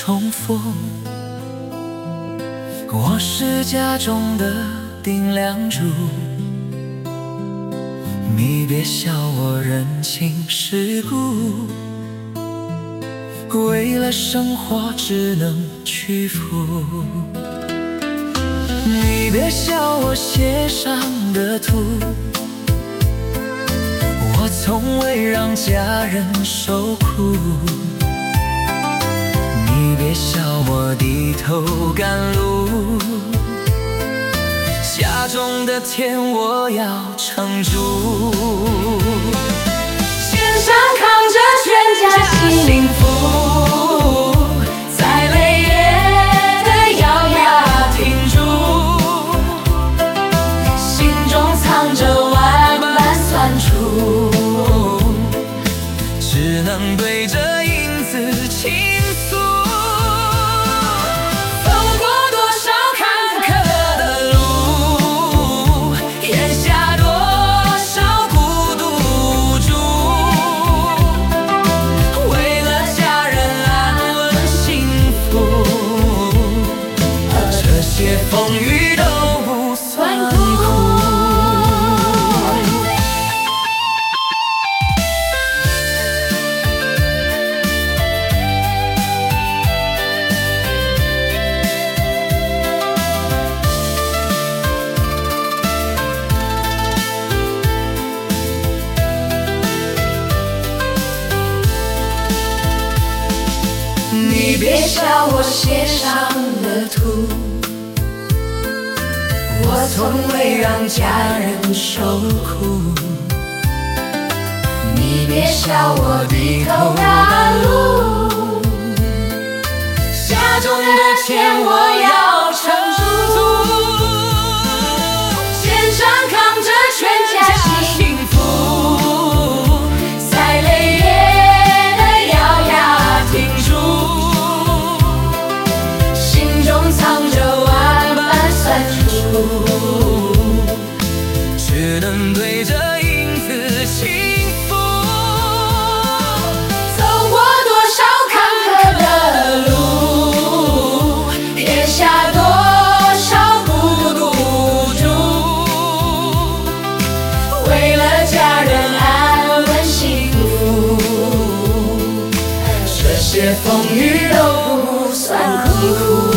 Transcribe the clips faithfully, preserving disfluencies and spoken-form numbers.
重逢。我是家中的顶梁柱，你别笑我人情世故，为了生活只能屈服。你别笑我鞋上的土，我从未让家人受苦。你别笑我低头赶路，家中的天我要撑住。 肩上扛着全家幸福，再累也得咬牙挺住，心中藏着万般酸楚， 只能对着影子倾诉。风雨都不算苦。 你别笑我鞋上的土，我从未让家人受苦。你别笑我低头赶路， 家中的钱我要撑住， 肩上扛着全家幸福，再累也得咬牙挺住，心中藏着万般酸楚， 只能对着影子倾诉。 走过多少坎坷的路，撇下多少孤独住，为了家人安稳幸福，这些风雨都不算苦。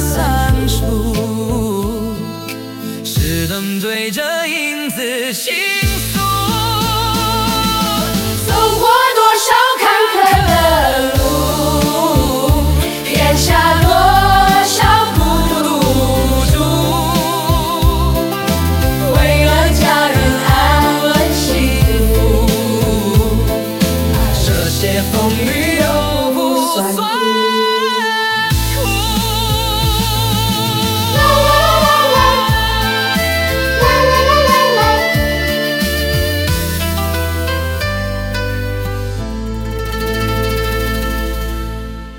只能对着影子倾